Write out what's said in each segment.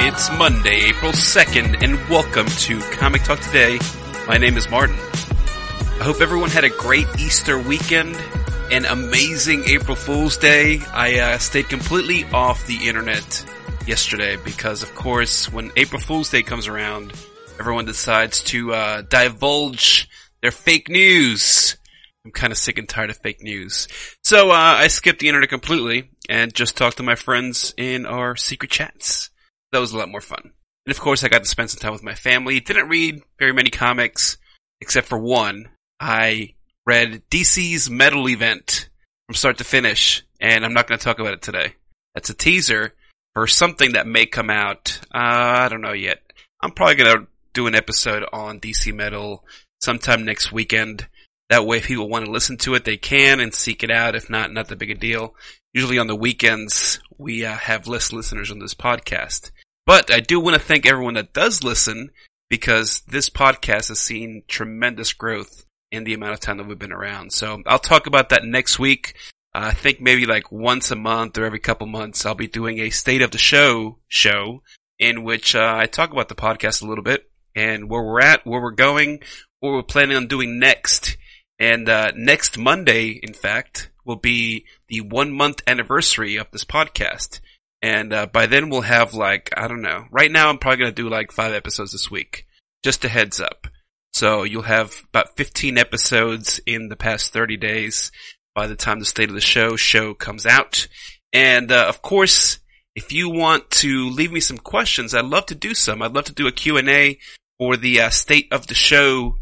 It's Monday, April 2nd, and welcome to Comic Talk Today. My name is Martin. I hope everyone had a great Easter weekend, an amazing April Fool's Day. I stayed completely off the internet yesterday because, of course, when April Fool's Day comes around, everyone decides to divulge their fake news. I'm kind of sick and tired of fake news. So I skipped the internet completely and just talked to my friends in our secret chats. That was a lot more fun. And of course, I got to spend some time with my family. Didn't read very many comics, except for one. I read DC's Metal event from start to finish, and I'm not going to talk about it today. That's a teaser for something that may come out. I don't know yet. I'm probably going to do an episode on DC Metal sometime next weekend. That way, if people want to listen to it, they can and seek it out. If not, not that big a deal. Usually on the weekends, we have less listeners on this podcast. But I do want to thank everyone that does listen, because this podcast has seen tremendous growth in the amount of time that we've been around. So I'll talk about that next week. I think maybe like once a month or every couple months, I'll be doing a State of the Show in which I talk about the podcast a little bit and where we're at, where we're going, what we're planning on doing next. And next Monday, in fact, will be the 1 month anniversary of this podcast. And by then we'll have like, I don't know. Right now I'm probably going to do like 5 episodes this week. Just a heads up. So you'll have about 15 episodes in the past 30 days by the time the State of the Show comes out. And of course, if you want to leave me some questions, I'd love to do some. I'd love to do a Q&A for the State of the Show.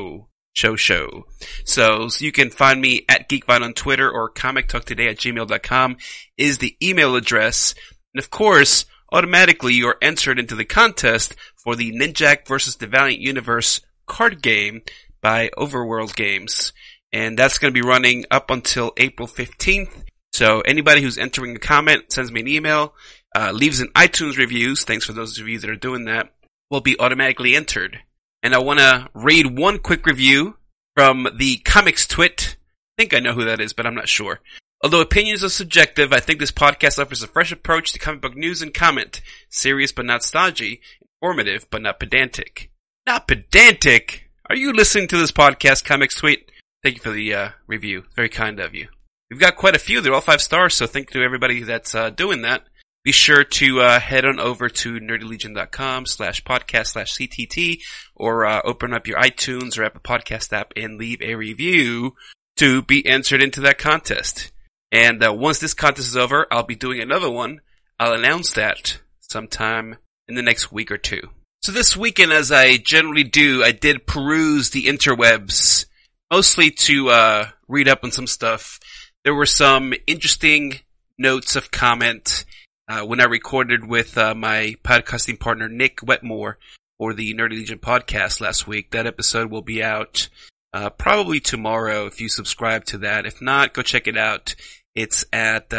So you can find me at GeekVine on Twitter, or comictalktoday@gmail.com is the email address. And of course, automatically you're entered into the contest for the Ninjak vs. the Valiant Universe card game by Overworld Games. And that's going to be running up until April 15th. So anybody who's entering a comment, sends me an email, leaves an iTunes reviews, thanks for those of you that are doing that, will be automatically entered. And I want to read one quick review from the Comics Twit. I think I know who that is, but I'm not sure. Although opinions are subjective, I think this podcast offers a fresh approach to comic book news and comment. Serious but not stodgy. Informative but not pedantic. Not pedantic? Are you listening to this podcast, Comics Twit? Thank you for the review. Very kind of you. We've got quite a few. They're all 5 stars, so thank you to everybody that's doing that. Be sure to head on over to nerdylegion.com/podcast/CTT or open up your iTunes or Apple Podcast app and leave a review to be entered into that contest. And once this contest is over, I'll be doing another one. I'll announce that sometime in the next week or two. So this weekend, as I generally do, I did peruse the interwebs, mostly to read up on some stuff. There were some interesting notes of comment when I recorded with my podcasting partner Nick Wetmore for the Nerdy Legion podcast last week. That episode will be out probably tomorrow if you subscribe to that. If not, go check it out. It's at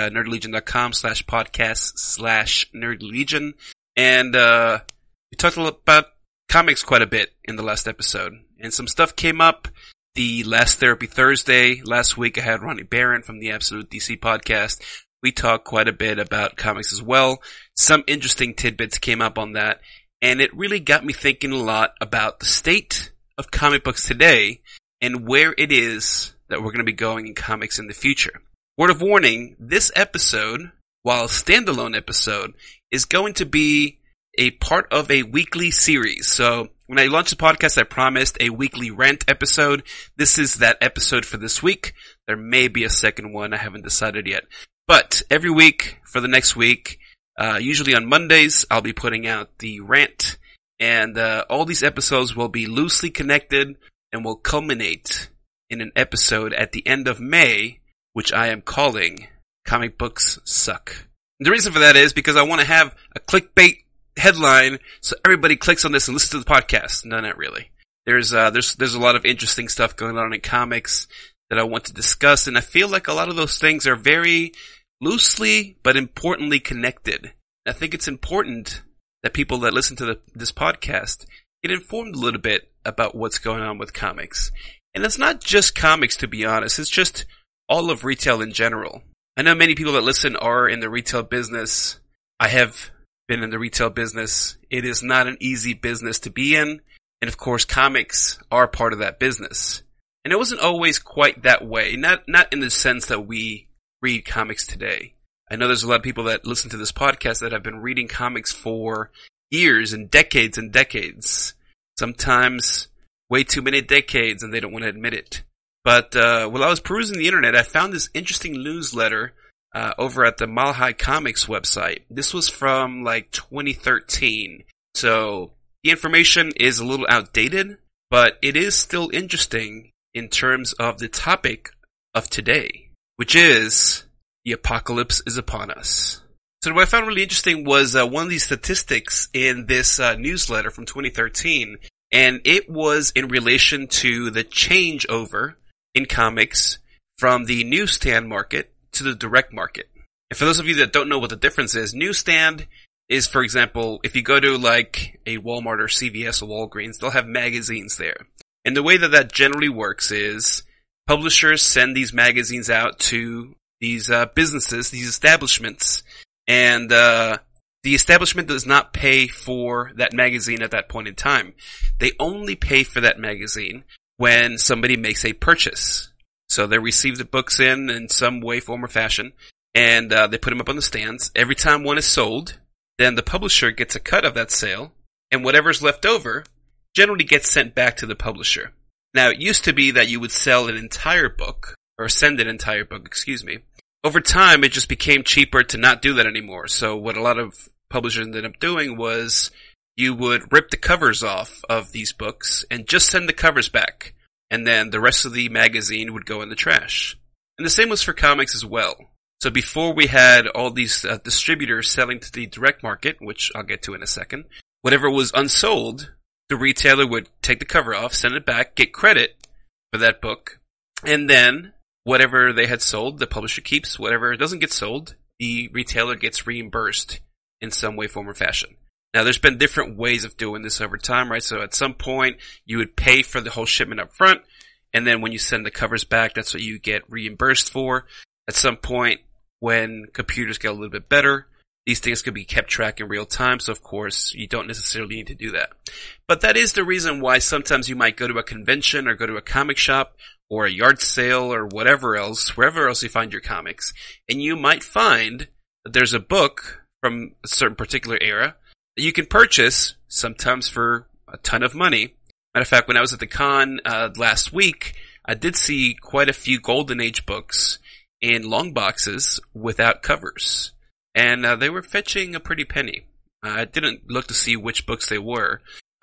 nerdylegion.com/podcast/nerdylegion. And we talked about comics quite a bit in the last episode. And some stuff came up. The Last Therapy Thursday last week, I had Ronnie Barron from the Absolute DC podcast. We talked quite a bit about comics as well. Some interesting tidbits came up on that, and it really got me thinking a lot about the state of comic books today and where it is that we're going to be going in comics in the future. Word of warning, this episode, while a standalone episode, is going to be a part of a weekly series. So when I launched the podcast, I promised a weekly rant episode. This is that episode for this week. There may be a second one. I haven't decided yet. But every week for the next week, usually on Mondays, I'll be putting out the rant. And all these episodes will be loosely connected and will culminate in an episode at the end of May, which I am calling Comic Books Suck. And the reason for that is because I want to have a clickbait headline so everybody clicks on this and listens to the podcast. No, not really. There's a lot of interesting stuff going on in comics that I want to discuss, and I feel like a lot of those things are very loosely but importantly connected. I think it's important that people that listen to this podcast get informed a little bit about what's going on with comics. And it's not just comics, to be honest. It's just all of retail in general. I know many people that listen are in the retail business. I have been in the retail business. It is not an easy business to be in. And of course, comics are part of that business. And it wasn't always quite that way. Not in the sense that we read comics today. I know there's a lot of people that listen to this podcast that have been reading comics for years and decades. Sometimes way too many decades and they don't want to admit it. But while I was perusing the internet, I found this interesting newsletter over at the Mile High Comics website. This was from like 2013. So the information is a little outdated, but it is still interesting in terms of the topic of today, which is the apocalypse is upon us. So what I found really interesting was one of these statistics in this newsletter from 2013, and it was in relation to the changeover in comics from the newsstand market to the direct market. And for those of you that don't know what the difference is, newsstand is, for example, if you go to like a Walmart or CVS or Walgreens, they'll have magazines there. And the way that generally works is publishers send these magazines out to these businesses, these establishments, and the establishment does not pay for that magazine at that point in time. They only pay for that magazine when somebody makes a purchase. So they receive the books in some way, form, or fashion, and they put them up on the stands. Every time one is sold, then the publisher gets a cut of that sale, and whatever's left over generally gets sent back to the publisher. Now, it used to be that you would sell an entire book, or send an entire book, excuse me. Over time, it just became cheaper to not do that anymore. So what a lot of publishers ended up doing was you would rip the covers off of these books and just send the covers back. And then the rest of the magazine would go in the trash. And the same was for comics as well. So before we had all these distributors selling to the direct market, which I'll get to in a second, whatever was unsold, the retailer would take the cover off, send it back, get credit for that book, and then whatever they had sold, the publisher keeps. Whatever doesn't get sold, the retailer gets reimbursed in some way, form, or fashion. Now, there's been different ways of doing this over time, right? So at some point, you would pay for the whole shipment up front, and then when you send the covers back, that's what you get reimbursed for. At some point, when computers get a little bit better, these things could be kept track in real time, so of course, you don't necessarily need to do that. But that is the reason why sometimes you might go to a convention or go to a comic shop or a yard sale or whatever else, wherever else you find your comics, and you might find that there's a book from a certain particular era that you can purchase, sometimes for a ton of money. Matter of fact, when I was at the con last week, I did see quite a few Golden Age books in long boxes without covers. And they were fetching a pretty penny. I didn't look to see which books they were,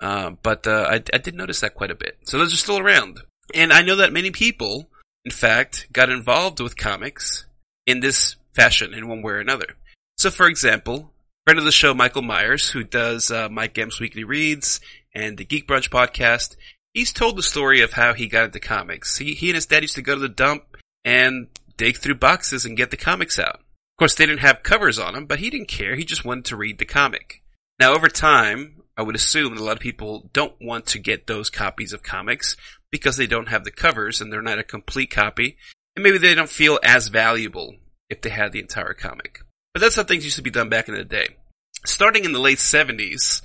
but I did notice that quite a bit. So those are still around. And I know that many people, in fact, got involved with comics in this fashion in one way or another. So, for example, friend of the show, Michael Myers, who does Mike M's Weekly Reads and the Geek Brunch podcast, he's told the story of how he got into comics. He and his dad used to go to the dump and dig through boxes and get the comics out. Of course, they didn't have covers on them, but he didn't care. He just wanted to read the comic. Now, over time, I would assume that a lot of people don't want to get those copies of comics because they don't have the covers and they're not a complete copy, and maybe they don't feel as valuable if they had the entire comic. But that's how things used to be done back in the day. Starting in the late 70s,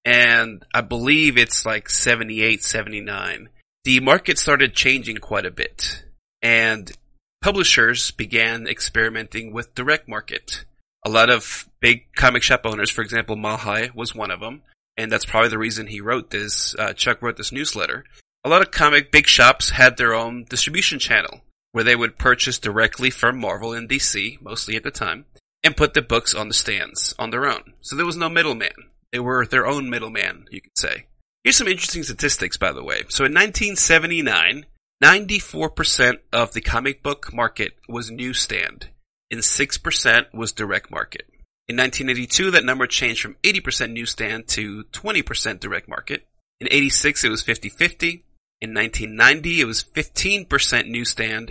and I believe it's like 78, 79, the market started changing quite a bit, and publishers began experimenting with direct market. A lot of big comic shop owners, for example, Mile High was one of them, and that's probably the reason he wrote this, Chuck wrote this newsletter. A lot of comic big shops had their own distribution channel, where they would purchase directly from Marvel and DC, mostly at the time, and put the books on the stands on their own. So there was no middleman. They were their own middleman, you could say. Here's some interesting statistics, by the way. So in 1979, 94% of the comic book market was newsstand, and 6% was direct market. In 1982, that number changed from 80% newsstand to 20% direct market. In 86, it was 50-50. In 1990, it was 15% newsstand,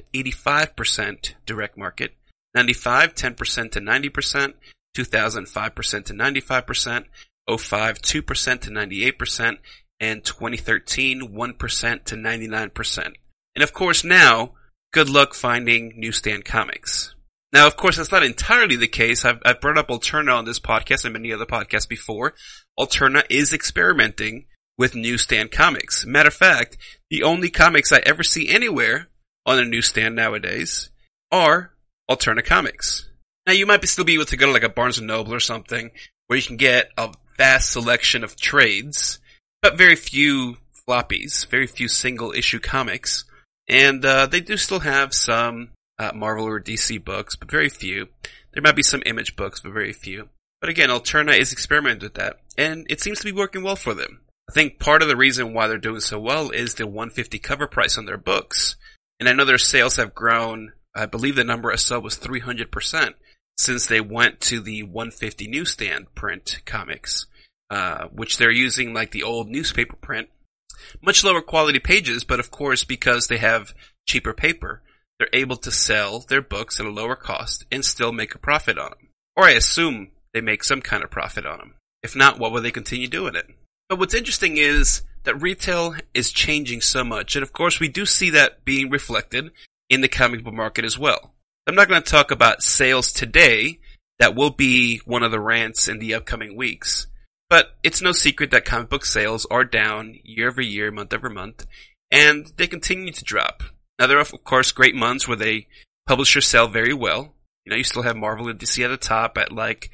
85% direct market. 95, 10% to 90%. 2000, 5% to 95%. 05, 2% to 98%. And 2013, 1% to 99%. And of course now, good luck finding newsstand comics. Now, of course, that's not entirely the case. I've brought up Alterna on this podcast and many other podcasts before. Alterna is experimenting with newsstand comics. Matter of fact, the only comics I ever see anywhere on a newsstand nowadays are Alterna comics. Now, you might still be able to go to like a Barnes & Noble or something where you can get a vast selection of trades, but very few floppies, very few single-issue comics. And they do still have some Marvel or DC books, but very few. There might be some Image books, but very few. But again, Alterna is experimenting with that, and it seems to be working well for them. I think part of the reason why they're doing so well is the $150 cover price on their books. And I know their sales have grown, I believe the number I saw was 300% since they went to the $150 newsstand print comics, which they're using like the old newspaper print. Much lower quality pages, but of course because they have cheaper paper, they're able to sell their books at a lower cost and still make a profit on them. Or I assume they make some kind of profit on them. If not, why would they continue doing it? But what's interesting is that retail is changing so much, and of course we do see that being reflected in the comic book market as well. I'm not going to talk about sales today. That will be one of the rants in the upcoming weeks. But it's no secret that comic book sales are down year over year, month over month, and they continue to drop. Now, there are, of course, great months where they publishers sell very well. You know, you still have Marvel and DC at the top at like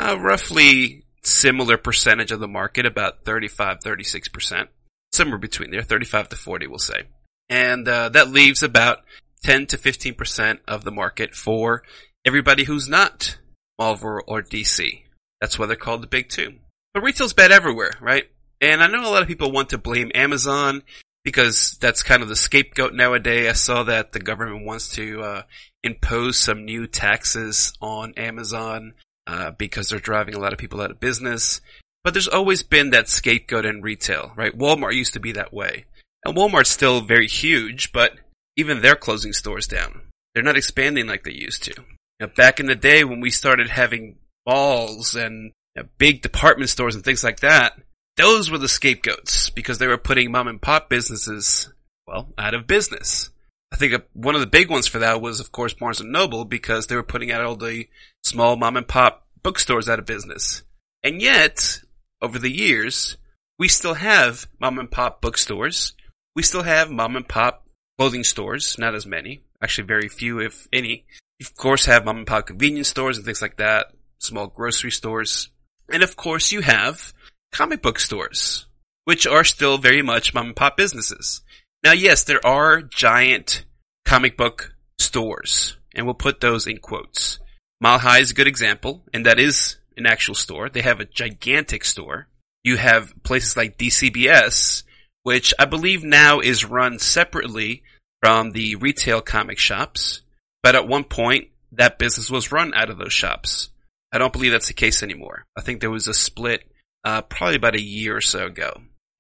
roughly similar percentage of the market, about 35, 36%. Somewhere between there, 35 to 40, we'll say. And that leaves about 10 to 15% of the market for everybody who's not Marvel or DC. That's why they're called the big two. But retail's bad everywhere, right? And I know a lot of people want to blame Amazon because that's kind of the scapegoat nowadays. I saw that the government wants to impose some new taxes on Amazon because they're driving a lot of people out of business. But there's always been that scapegoat in retail, right? Walmart used to be that way. And Walmart's still very huge, but even they're closing stores down. They're not expanding like they used to. You know, back in the day when we started having malls and big department stores and things like that, those were the scapegoats because they were putting mom and pop businesses, well, out of business. I think one of the big ones for that was, of course, Barnes & Noble because they were putting out all the small mom and pop bookstores out of business. And yet, over the years, we still have mom and pop bookstores. We still have mom and pop clothing stores, not as many, actually very few if any. You, of course, have mom and pop convenience stores and things like that, small grocery stores. And of course you have comic book stores, which are still very much mom and pop businesses. Now yes, there are giant comic book stores, and we'll put those in quotes. Mile High is a good example, and that is an actual store. They have a gigantic store. You have places like DCBS, which I believe now is run separately from the retail comic shops, but at one point that business was run out of those shops. I don't believe that's the case anymore. I think there was a split probably about a year or so ago.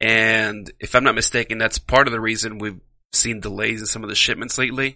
And if I'm not mistaken, that's part of the reason we've seen delays in some of the shipments lately.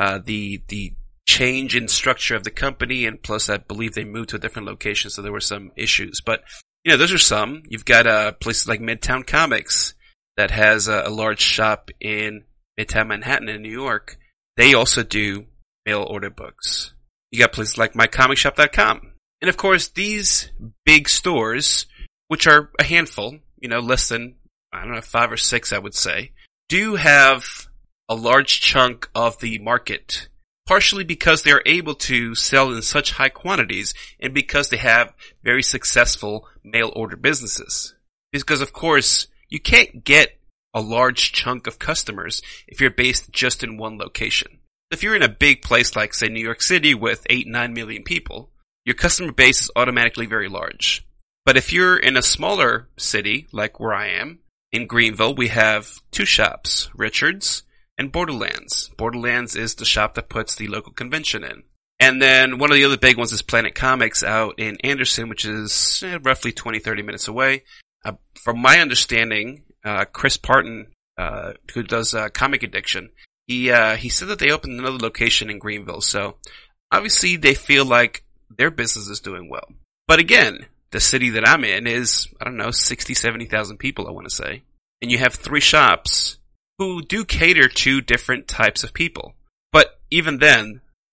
The change in structure of the company, and plus I believe they moved to a different location, so there were some issues. But, you know, those are some. You've got places like Midtown Comics that has a large shop in Midtown Manhattan in New York. They also do mail order books. You got places like MyComicShop.com. And of course, these big stores, which are a handful, you know, less than, 5 or 6, I would say, do have a large chunk of the market, partially because they are able to sell in such high quantities and because they have very successful mail order businesses. Because of course, you can't get a large chunk of customers if you're based just in one location. If you're in a big place like, say, New York City with 8-9 million people, your customer base is automatically very large. But if you're in a smaller city, like where I am, in Greenville, we have 2 shops, Richards and Borderlands. Borderlands is the shop that puts the local convention in. And then one of the other big ones is Planet Comics out in Anderson, which is roughly 20-30 minutes away. From my understanding, Chris Parton, who does Comic Addiction, he said that they opened another location in Greenville. So obviously they feel like their business is doing well. But again, the city that I'm in is, 60, 70,000 people, I want to say. And you have 3 shops who do cater to different types of people. But even then,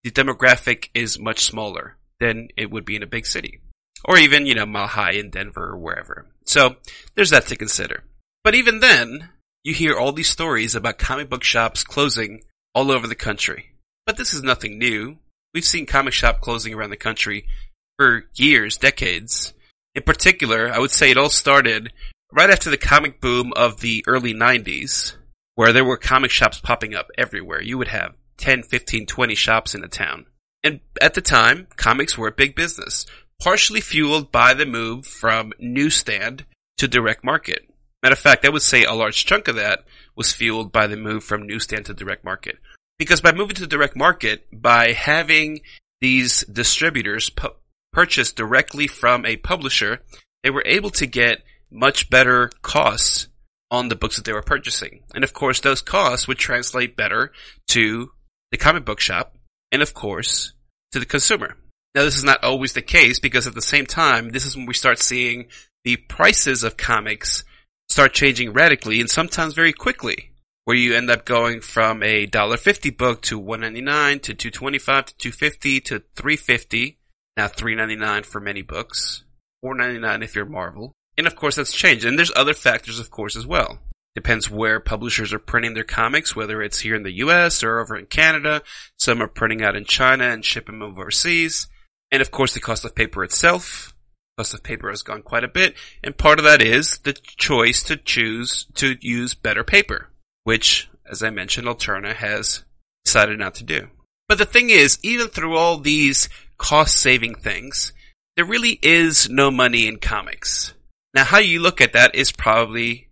the demographic is much smaller than it would be in a big city. Or even, Mile High in Denver or wherever. So, there's that to consider. But even then, you hear all these stories about comic book shops closing all over the country. But this is nothing new. We've seen comic shop closing around the country for years, decades. In particular, I would say it all started right after the comic boom of the early 90s, where there were comic shops popping up everywhere. You would have 10, 15, 20 shops in a town. And at the time, comics were a big business, partially fueled by the move from newsstand to direct market. Matter of fact, I would say a large chunk of that was fueled by the move from newsstand to direct market. Because by moving to direct market, by having these distributors purchase directly from a publisher, they were able to get much better costs on the books that they were purchasing. And of course, those costs would translate better to the comic book shop and of course, to the consumer. Now, this is not always the case because at the same time, this is when we start seeing the prices of comics start changing radically and sometimes very quickly, where you end up going from a $1.50 book to $1.99 to $2.25 to $2.50 to $3.50, now $3.99 for many books, $4.99 if you're Marvel. And of course that's changed. And there's other factors of course as well. Depends where publishers are printing their comics, whether it's here in the US or over in Canada. Some are printing out in China and shipping them overseas. And of course the cost of paper itself. Cost of paper has gone quite a bit. And part of that is the choice to choose to use better paper, which, as I mentioned, Alterna has decided not to do. But the thing is, even through all these cost-saving things, there really is no money in comics. Now, how you look at that is probably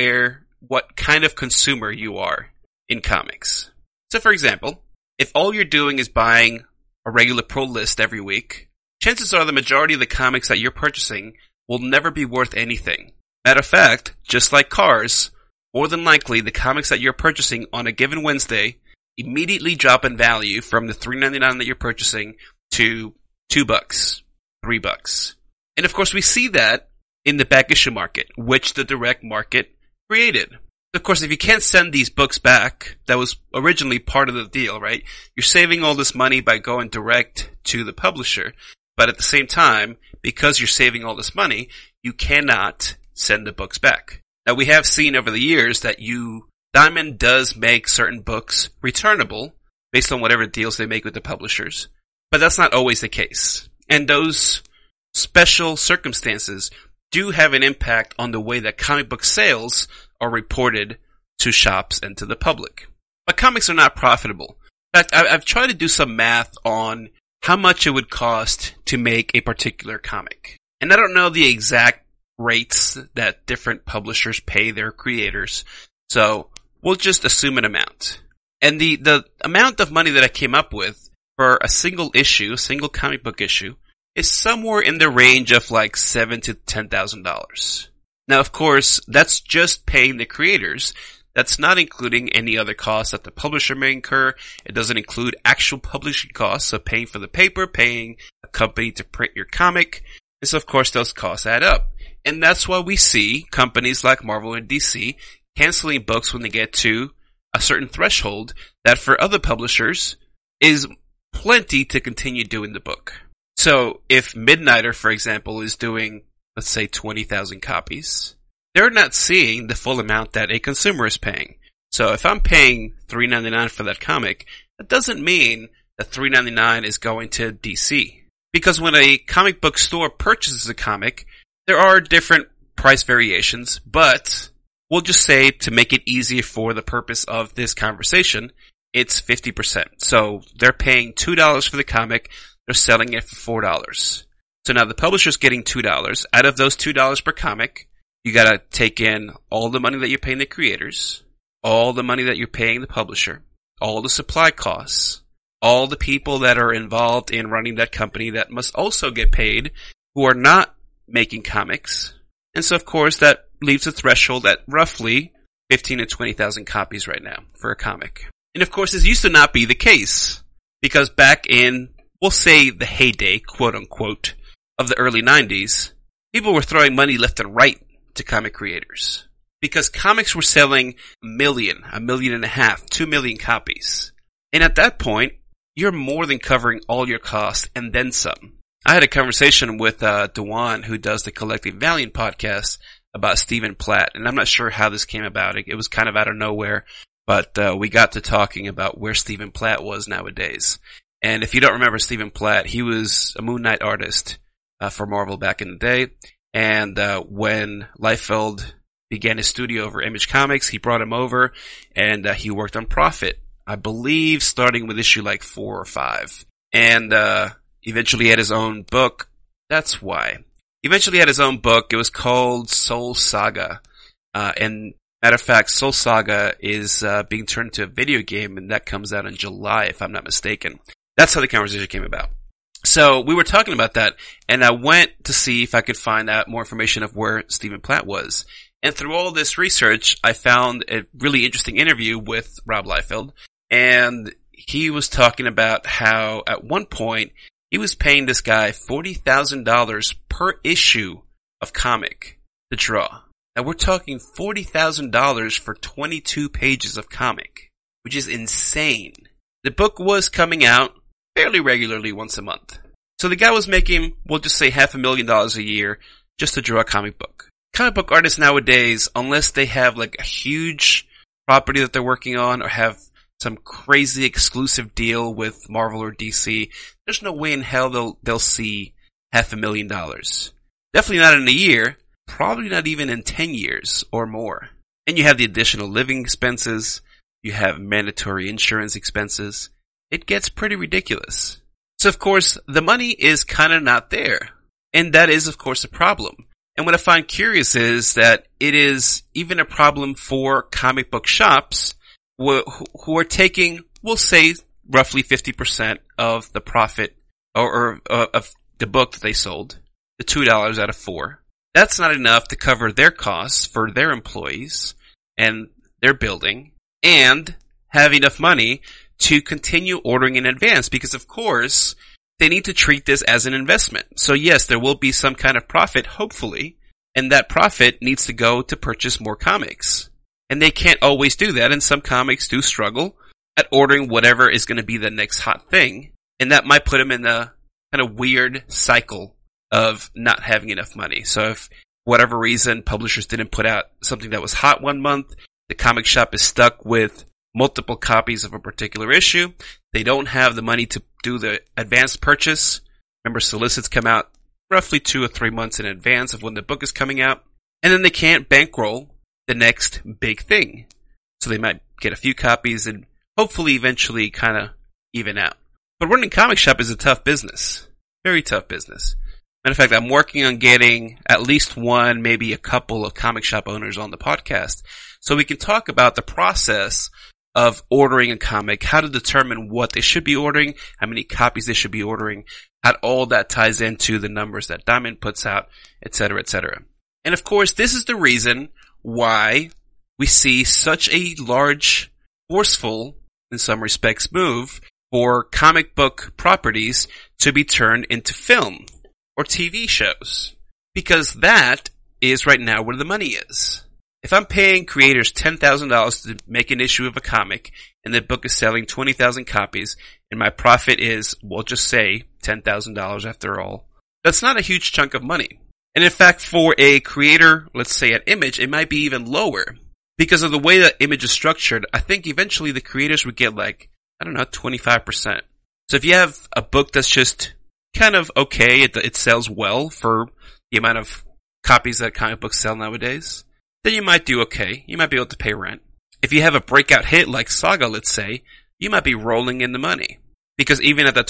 what kind of consumer you are in comics. So, for example, if all you're doing is buying a regular pro list every week, chances are the majority of the comics that you're purchasing will never be worth anything. Matter of fact, just like cars, more than likely the comics that you're purchasing on a given Wednesday immediately drop in value from the $3.99 that you're purchasing to $2, $3. And of course we see that in the back issue market, which the direct market created. Of course, if you can't send these books back, that was originally part of the deal, right? You're saving all this money by going direct to the publisher, but at the same time, because you're saving all this money, you cannot send the books back. Now, we have seen over the years that Diamond does make certain books returnable based on whatever deals they make with the publishers, but that's not always the case. And those special circumstances do have an impact on the way that comic book sales are reported to shops and to the public. But comics are not profitable. In fact, I've tried to do some math on how much it would cost to make a particular comic. And I don't know the exact rates that different publishers pay their creators, so we'll just assume an amount. And the amount of money that I came up with for a single comic book issue, is somewhere in the range of like $7,000 to $10,000. Now, of course, that's just paying the creators. That's not including any other costs that the publisher may incur. It doesn't include actual publishing costs, so paying for the paper, paying a company to print your comic. And so, of course, those costs add up. And that's why we see companies like Marvel and DC canceling books when they get to a certain threshold that for other publishers is plenty to continue doing the book. So if Midnighter, for example, is doing, let's say, 20,000 copies, they're not seeing the full amount that a consumer is paying. So if I'm paying $3.99 for that comic, that doesn't mean that $3.99 is going to DC. Because when a comic book store purchases a comic, there are different price variations, but we'll just say, to make it easier for the purpose of this conversation, it's 50%. So they're paying $2 for the comic, they're selling it for $4. So now the publisher's getting $2. Out of those $2 per comic, you gotta take in all the money that you're paying the creators, all the money that you're paying the publisher, all the supply costs, all the people that are involved in running that company that must also get paid, who are not making comics. And so of course that leaves a threshold at roughly 15 to 20,000 copies right now for a comic. And of course this used to not be the case, because back in, we'll say, the heyday, quote unquote, of the early 90s, people were throwing money left and right to comic creators. Because comics were selling 1 million, 1.5 million, 2 million copies. And at that point, you're more than covering all your costs and then some. I had a conversation with Dewan, who does the Collecting Valiant podcast, about Stephen Platt, and I'm not sure how this came about. It was kind of out of nowhere, but we got to talking about where Stephen Platt was nowadays. And if you don't remember Stephen Platt, he was a Moon Knight artist for Marvel back in the day. And when Liefeld began his studio over Image Comics, he brought him over, and he worked on Prophet, I believe starting with issue like 4 or 5. And eventually had his own book. That's why. Eventually had his own book. It was called Soul Saga. And matter of fact, Soul Saga is being turned into a video game, and that comes out in July, if I'm not mistaken. That's how the conversation came about. So we were talking about that, and I went to see if I could find out more information of where Stephen Platt was. And through all this research, I found a really interesting interview with Rob Liefeld, and he was talking about how at one point he was paying this guy $40,000 per issue of comic to draw. Now we're talking $40,000 for 22 pages of comic, which is insane. The book was coming out fairly regularly once a month. So the guy was making, we'll just say $500,000 a year just to draw a comic book. Comic book artists nowadays, unless they have like a huge property that they're working on or have some crazy exclusive deal with Marvel or DC, there's no way in hell they'll see $500,000. Definitely not in a year, probably not even in 10 years or more. And you have the additional living expenses, you have mandatory insurance expenses. It gets pretty ridiculous. So of course, the money is kind of not there. And that is of course a problem. And what I find curious is that it is even a problem for comic book shops who are taking, we'll say, roughly 50% of the profit or of the book that they sold, the $2 out of 4. That's not enough to cover their costs for their employees and their building and have enough money to continue ordering in advance because, of course, they need to treat this as an investment. So yes, there will be some kind of profit, hopefully, and that profit needs to go to purchase more comics. And they can't always do that, and some comics do struggle at ordering whatever is going to be the next hot thing, and that might put them in a kind of weird cycle of not having enough money. So if, for whatever reason, publishers didn't put out something that was hot one month, the comic shop is stuck with multiple copies of a particular issue, they don't have the money to do the advanced purchase. Remember, solicits come out roughly 2 or 3 months in advance of when the book is coming out, and then they can't bankroll the next big thing. So they might get a few copies and hopefully eventually kind of even out. But running a comic shop is a tough business. Very tough business. Matter of fact, I'm working on getting at least one, maybe a couple of comic shop owners on the podcast so we can talk about the process of ordering a comic, how to determine what they should be ordering, how many copies they should be ordering, how all that ties into the numbers that Diamond puts out, etc., etc. And of course, this is the reason why we see such a large, forceful, in some respects, move for comic book properties to be turned into film or TV shows. Because that is right now where the money is. If I'm paying creators $10,000 to make an issue of a comic, and the book is selling 20,000 copies, and my profit is, we'll just say, $10,000 after all, that's not a huge chunk of money. And in fact, for a creator, let's say at Image, it might be even lower. Because of the way that Image is structured, I think eventually the creators would get like, 25%. So if you have a book that's just kind of okay, it sells well for the amount of copies that comic books sell nowadays, then you might do okay. You might be able to pay rent. If you have a breakout hit like Saga, let's say, you might be rolling in the money. Because even at that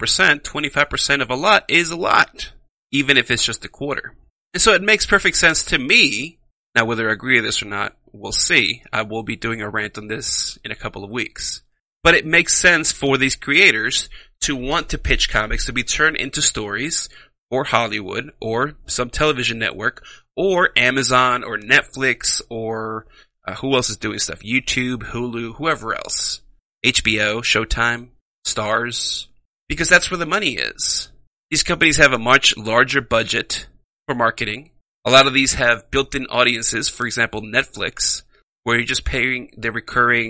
25% of a lot is a lot. Even if it's just a quarter. And so it makes perfect sense to me. Now, whether I agree with this or not, we'll see. I will be doing a rant on this in a couple of weeks. But it makes sense for these creators to want to pitch comics to be turned into stories or Hollywood or some television network or Amazon or Netflix or who else is doing stuff? YouTube, Hulu, whoever else. HBO, Showtime, Stars. Because that's where the money is. These companies have a much larger budget for marketing. A lot of these have built-in audiences, for example, Netflix, where you're just paying the recurring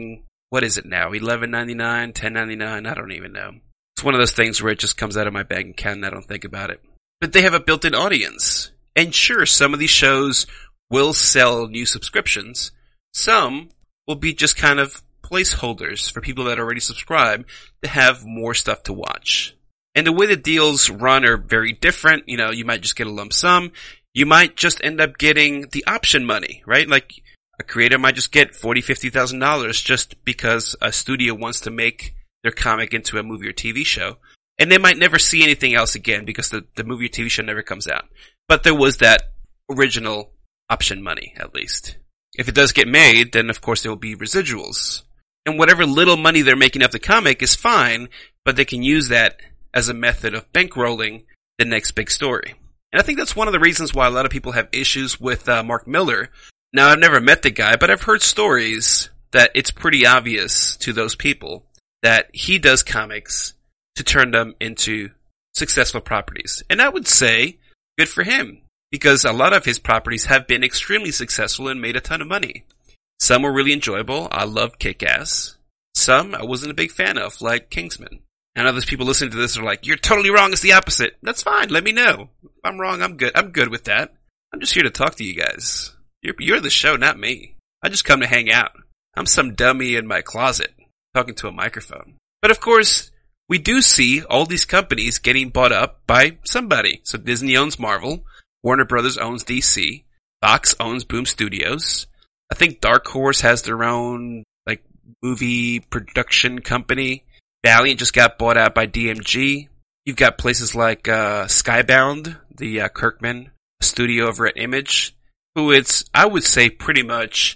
what is it now? $11.99, $10.99? I don't even know. It's one of those things where it just comes out of my bank account and I don't think about it. But they have a built-in audience. And sure, some of these shows will sell new subscriptions. Some will be just kind of placeholders for people that already subscribe to have more stuff to watch. And the way the deals run are very different. You know, you might just get a lump sum. You might just end up getting the option money, right? Like a creator might just get $40,000, $50,000 just because a studio wants to make their comic into a movie or TV show. And they might never see anything else again because the movie or TV show never comes out. But there was that original option money, at least. If it does get made, then of course there will be residuals. And whatever little money they're making off the comic is fine, but they can use that as a method of bankrolling the next big story. And I think that's one of the reasons why a lot of people have issues with Mark Millar. Now, I've never met the guy, but I've heard stories that it's pretty obvious to those people that he does comics to turn them into successful properties. And I would say, good for him, because a lot of his properties have been extremely successful and made a ton of money. Some were really enjoyable. I loved Kick-Ass. Some I wasn't a big fan of, like Kingsman. I know there's people listening to this are like, you're totally wrong, it's the opposite. That's fine, let me know. If I'm wrong, I'm good. I'm good with that. I'm just here to talk to you guys. You're the show, not me. I just come to hang out. I'm some dummy in my closet, talking to a microphone. But of course, we do see all these companies getting bought up by somebody. So Disney owns Marvel, Warner Brothers owns DC, Fox owns Boom Studios. I think Dark Horse has their own, like, movie production company. Valiant just got bought out by DMG. You've got places like Skybound, the Kirkman studio over at Image, who it's, I would say, pretty much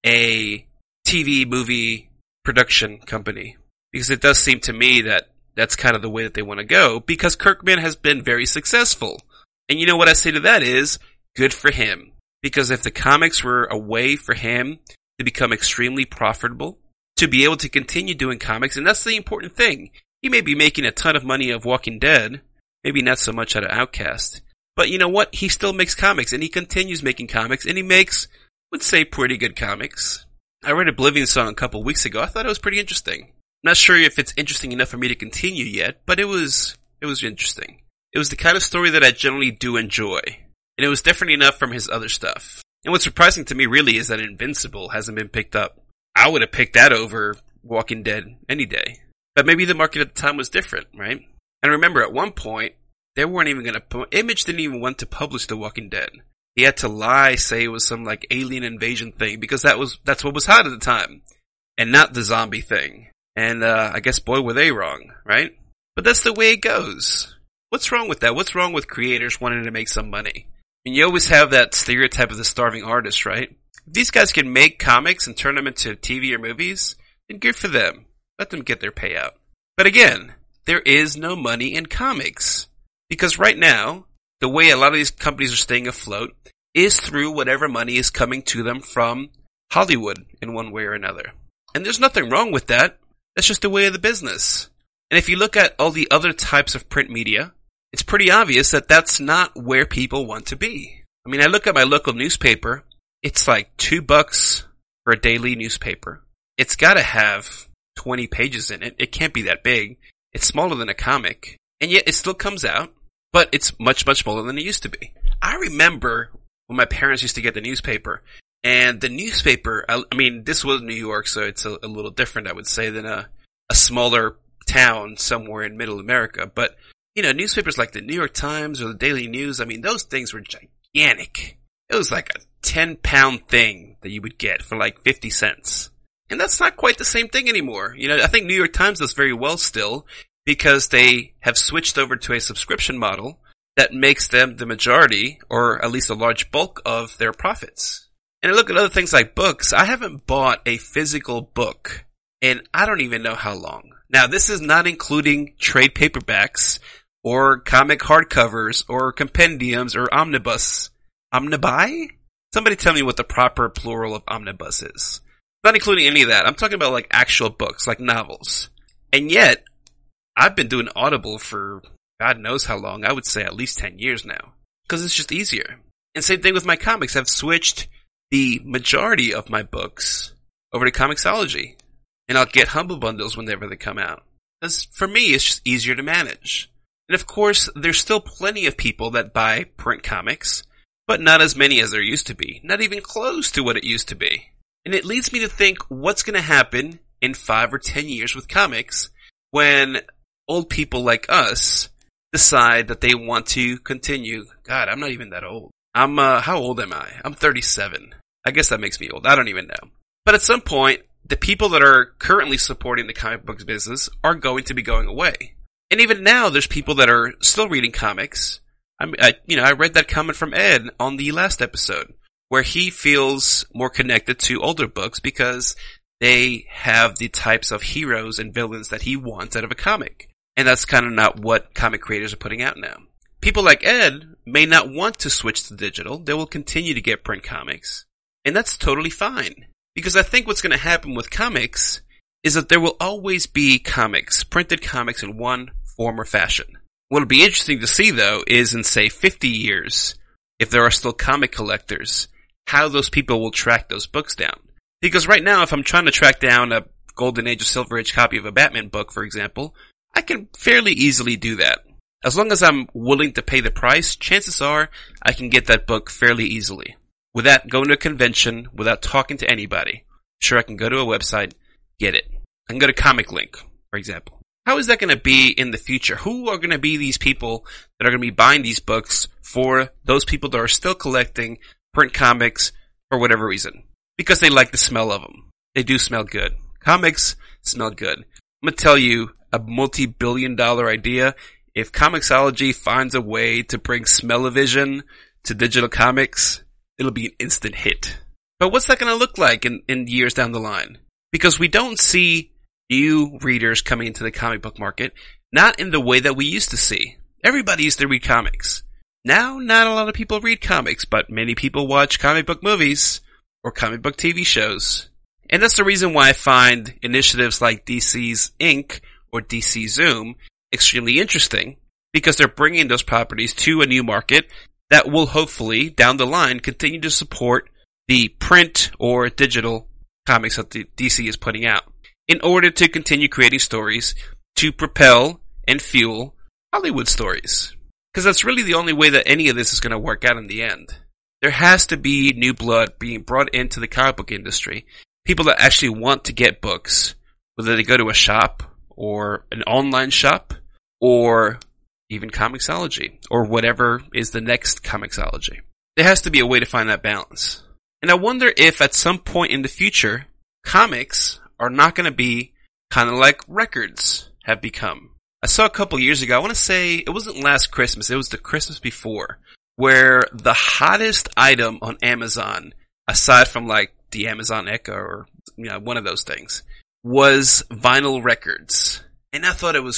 a TV movie production company. Because it does seem to me that that's kind of the way that they want to go, because Kirkman has been very successful. And you know what I say to that is, good for him. Because if the comics were a way for him to become extremely profitable, to be able to continue doing comics, and that's the important thing. He may be making a ton of money of Walking Dead, maybe not so much out of Outcast. But you know what? He still makes comics, and he continues making comics, and he makes, I would say, pretty good comics. I read Oblivion Song a couple weeks ago. I thought it was pretty interesting. I'm not sure if it's interesting enough for me to continue yet, but it was interesting. It was the kind of story that I generally do enjoy. And it was different enough from his other stuff. And what's surprising to me really is that Invincible hasn't been picked up. I would have picked that over Walking Dead any day. But maybe the market at the time was different, right? And remember, at one point, they weren't even Image didn't even want to publish The Walking Dead. He had to lie, say it was some like alien invasion thing, because that's what was hot at the time. And not the zombie thing. And I guess boy were they wrong, right? But that's the way it goes. What's wrong with that? What's wrong with creators wanting to make some money? And you always have that stereotype of the starving artist, right? If these guys can make comics and turn them into TV or movies, then good for them. Let them get their payout. But again, there is no money in comics. Because right now, the way a lot of these companies are staying afloat is through whatever money is coming to them from Hollywood in one way or another. And there's nothing wrong with that. That's just the way of the business. And if you look at all the other types of print media, it's pretty obvious that that's not where people want to be. I mean, I look at my local newspaper. It's like $2 for a daily newspaper. It's gotta have 20 pages in it. It can't be that big. It's smaller than a comic. And yet it still comes out, but it's much, much smaller than it used to be. I remember when my parents used to get the newspaper. And the newspaper, I mean, this was New York, so it's a little different, I would say, than a smaller town somewhere in middle America. But you know, newspapers like the New York Times or the Daily News, I mean, those things were gigantic. It was like a 10-pound thing that you would get for like 50 cents. And that's not quite the same thing anymore. You know, I think New York Times does very well still because they have switched over to a subscription model that makes them the majority, or at least a large bulk of their profits. And I look at other things like books. I haven't bought a physical book in I don't even know how long. Now, this is not including trade paperbacks, or comic hardcovers, or compendiums, or omnibus. Omnibuy? Somebody tell me what the proper plural of omnibus is. Not including any of that. I'm talking about like actual books, like novels. And yet, I've been doing Audible for God knows how long. I would say at least 10 years now. Because it's just easier. And same thing with my comics. I've switched the majority of my books over to Comixology. and I'll get Humble Bundles whenever they come out. Because for me, it's just easier to manage. And of course, there's still plenty of people that buy print comics, but not as many as there used to be. Not even close to what it used to be. And it leads me to think, what's going to happen in 5 or 10 years with comics when old people like us decide that they want to continue? God, I'm not even that old. How old am I? I'm 37. I guess that makes me old. I don't even know. But at some point, the people that are currently supporting the comic books business are going to be going away. And even now, there's people that are still reading comics. I read that comment from Ed on the last episode, where he feels more connected to older books because they have the types of heroes and villains that he wants out of a comic. And that's kind of not what comic creators are putting out now. People like Ed may not want to switch to digital. They will continue to get print comics. And that's totally fine. Because I think what's going to happen with comics is that there will always be comics, printed comics in one form or fashion. What'll be interesting to see, though, is in, say, 50 years, if there are still comic collectors, how those people will track those books down. Because right now, if I'm trying to track down a Golden Age or Silver Age copy of a Batman book, for example, I can fairly easily do that. As long as I'm willing to pay the price, chances are I can get that book fairly easily. Without going to a convention, without talking to anybody. Sure, I can go to a website, get it. I can go to Comic Link, for example. How is that going to be in the future? Who are going to be these people that are going to be buying these books for those people that are still collecting print comics for whatever reason? Because they like the smell of them. They do smell good. Comics smell good. I'm going to tell you a multi-billion-dollar idea. If Comixology finds a way to bring smell-o-vision to digital comics, it'll be an instant hit. But what's that going to look like in years down the line? Because we don't see new readers coming into the comic book market, not in the way that we used to see. Everybody used to read comics. Now, not a lot of people read comics, but many people watch comic book movies or comic book TV shows. And that's the reason why I find initiatives like DC's Inc. or DC Zoom extremely interesting, because they're bringing those properties to a new market that will hopefully, down the line, continue to support the print or digital comics that the DC is putting out, in order to continue creating stories to propel and fuel Hollywood stories. Because that's really the only way that any of this is going to work out in the end. There has to be new blood being brought into the comic book industry. People that actually want to get books, whether they go to a shop or an online shop or even Comixology or whatever is the next Comixology. There has to be a way to find that balance. And I wonder if at some point in the future, comics are not going to be kind of like records have become. I saw a couple years ago, I want to say it wasn't last Christmas, it was the Christmas before, where the hottest item on Amazon, aside from like the Amazon Echo or one of those things, was vinyl records. And I thought it was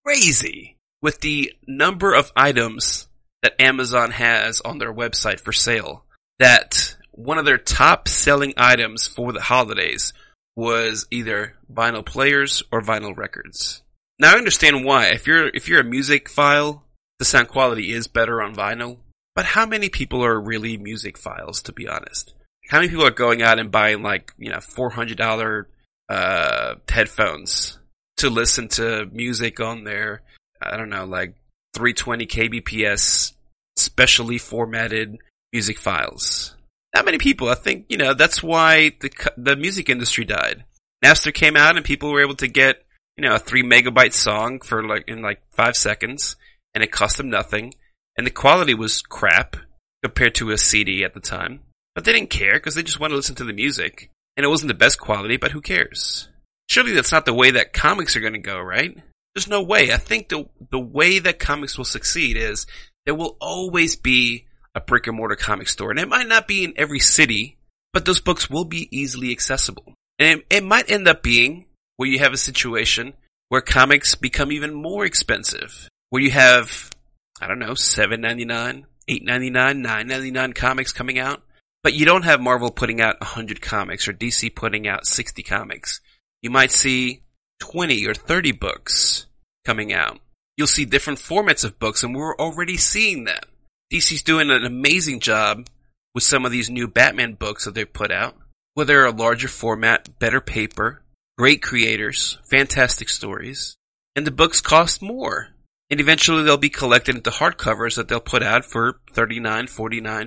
crazy with the number of items that Amazon has on their website for sale, that one of their top selling items for the holidays was either vinyl players or vinyl records. Now I understand why. If you're a music file, the sound quality is better on vinyl. But how many people are really music files, to be honest? How many people are going out and buying $400 headphones to listen to music on their, 320 kbps specially formatted music files? Not many people. I think, that's why the music industry died. Napster came out and people were able to get, a 3 megabyte song for in 5 seconds, and it cost them nothing. And the quality was crap compared to a CD at the time. But they didn't care because they just wanted to listen to the music. And it wasn't the best quality, but who cares? Surely that's not the way that comics are going to go, right? There's no way. I think the way that comics will succeed is there will always be a brick and mortar comic store. And it might not be in every city, but those books will be easily accessible. And it might end up being where you have a situation where comics become even more expensive. Where you have, $7.99, $8.99, $9.99 comics coming out. But you don't have Marvel putting out 100 comics or DC putting out 60 comics. You might see 20 or 30 books coming out. You'll see different formats of books, and we're already seeing that. DC's doing an amazing job with some of these new Batman books that they've put out, where they're a larger format, better paper, great creators, fantastic stories, and the books cost more. And eventually they'll be collected into hardcovers that they'll put out for $39, $49,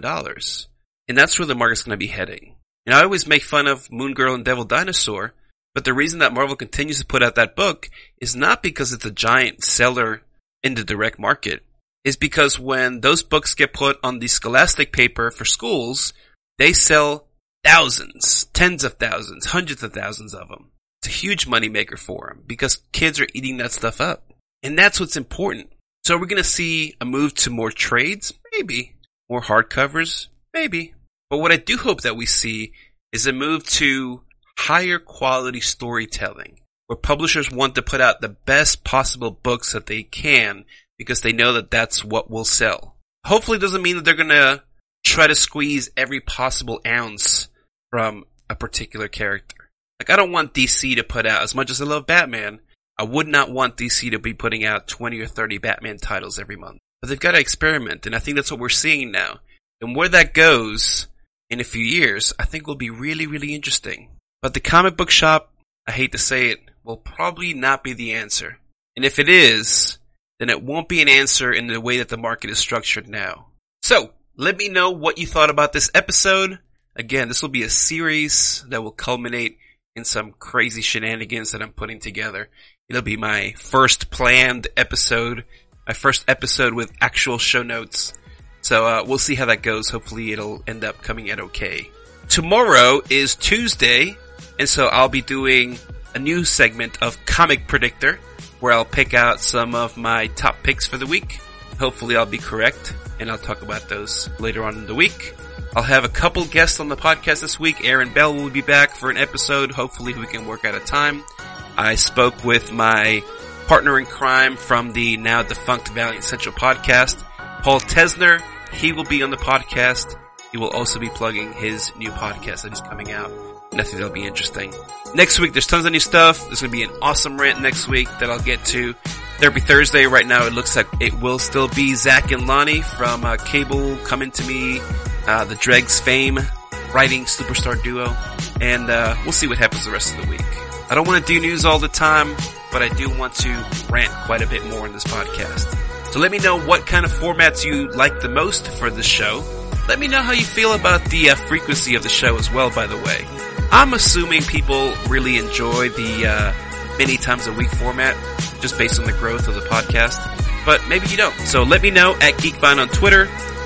$59. And that's where the market's going to be heading. And I always make fun of Moon Girl and Devil Dinosaur, but the reason that Marvel continues to put out that book is not because it's a giant seller in the direct market. It's because when those books get put on the Scholastic paper for schools, they sell thousands, tens of thousands, hundreds of thousands of them. It's a huge moneymaker for them because kids are eating that stuff up. And that's what's important. So are we going to see a move to more trades? Maybe. More hardcovers? Maybe. But what I do hope that we see is a move to higher quality storytelling, where publishers want to put out the best possible books that they can because they know that that's what will sell. Hopefully it doesn't mean that they're going to try to squeeze every possible ounce from a particular character. Like, I don't want DC to put out, as much as I love Batman, I would not want DC to be putting out 20 or 30 Batman titles every month. But they've got to experiment, and I think that's what we're seeing now. And where that goes in a few years, I think will be really, really interesting. But the comic book shop, I hate to say it, will probably not be the answer. And if it is, then it won't be an answer in the way that the market is structured now. So, let me know what you thought about this episode. Again, this will be a series that will culminate in some crazy shenanigans that I'm putting together. It'll be my first planned episode, my first episode with actual show notes. So we'll see how that goes. Hopefully it'll end up coming out okay. Tomorrow is Tuesday, and so I'll be doing a new segment of Comic Predictor, where I'll pick out some of my top picks for the week. Hopefully I'll be correct, and I'll talk about those later on in the week. I'll have a couple guests on the podcast this week. Aaron Bell will be back for an episode. Hopefully we can work out a time. I spoke with my partner in crime from the now defunct Valiant Central podcast, Paul Tesner. He will be on the podcast. He will also be plugging his new podcast that is coming out. And I think that'll be interesting. Next week, there's tons of new stuff. There's going to be an awesome rant next week that I'll get to. Therapy Thursday, right now it looks like it will still be Zach and Lonnie from Cable Coming to Me, the Dregs fame, writing superstar duo. And we'll see what happens the rest of the week. I don't want to do news all the time, but I do want to rant quite a bit more in this podcast. So let me know what kind of formats you like the most for this show. Let me know how you feel about the frequency of the show as well, by the way. I'm assuming people really enjoy the many times a week format, just based on the growth of the podcast. But maybe you don't. So let me know at GeekVine on Twitter.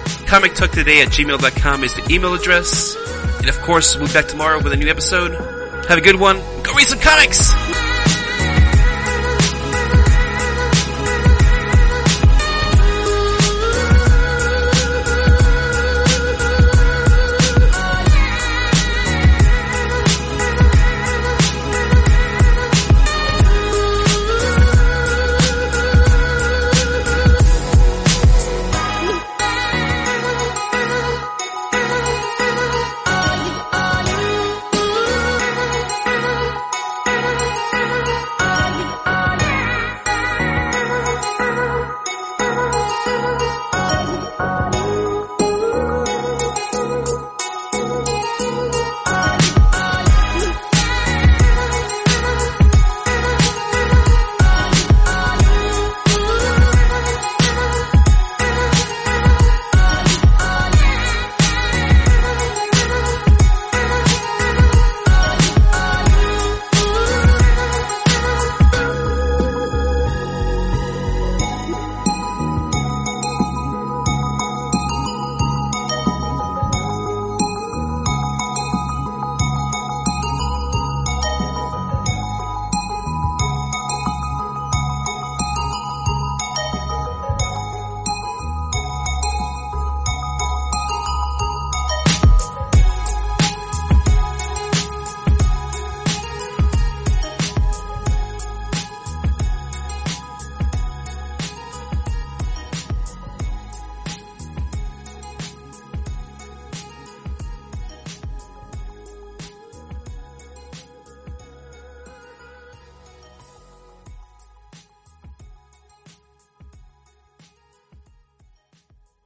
ComicTalkToday@gmail.com is the email address. And of course, we'll be back tomorrow with a new episode. Have a good one. Go read some comics!